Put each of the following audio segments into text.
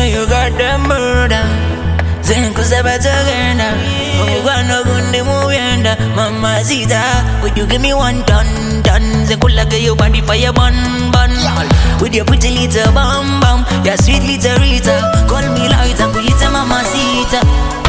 you got the murder. Zenku sabatagenda. Ugana gundi muvyenda. Mamacita, would you give me 1 ton? Zenku like your body fire bun. With your pretty little bum bum, your sweet little Rita. Call me light and put it mamacita.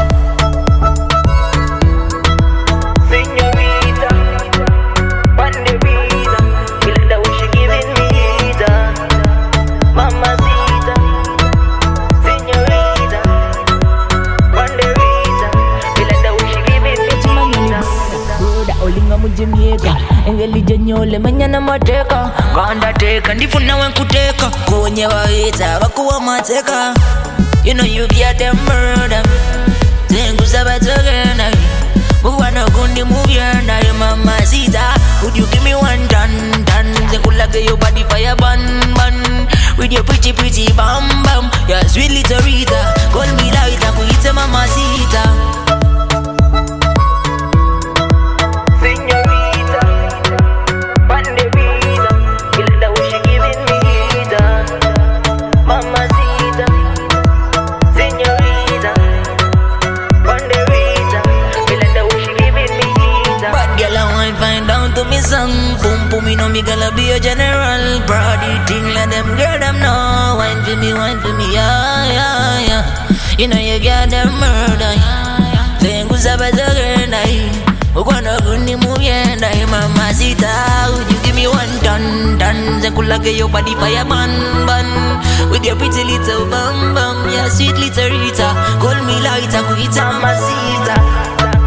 Jamaica, engelijanyole manyana mateka ganda teka ndifuna wankuteka kunye waita bakuwa mateka. You know you get them murder. Zengu sabatagenda. Ugana gundi muvyenda mamacita. Would you give me 1 ton? Zengu like your body fire bun. With your pretty bum bum, your sweet little Rita. Call me light and put it mamacita. Boom boom, me know me gonna be a general. Brody thing let them girl them know. Wine for me, yeah. You know you got them murder. Zengu sabatagenda. Ugana gundi muvyenda mamacita. Would you give me 1 ton? Zengu like your body fire bun. With your pretty little bum bum, your sweet little Rita. Call me light and put it mamacita.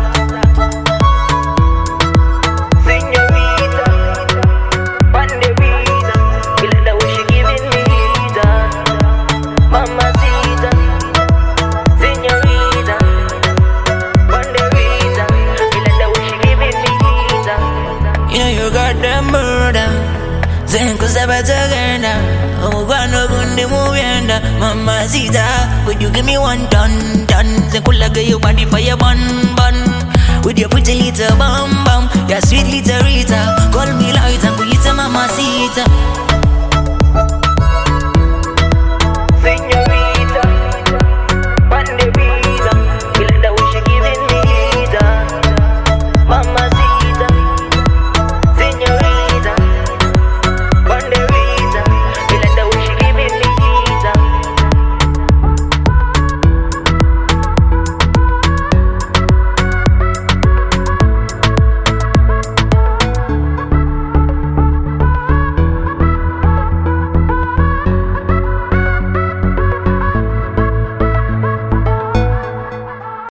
Zenku sabatagenda. Ugana gundi muvyenda mamacita. Would you give me 1 ton? Zenku like your body fire bun. With your pretty little bum bum, your sweet little Rita. Call me light and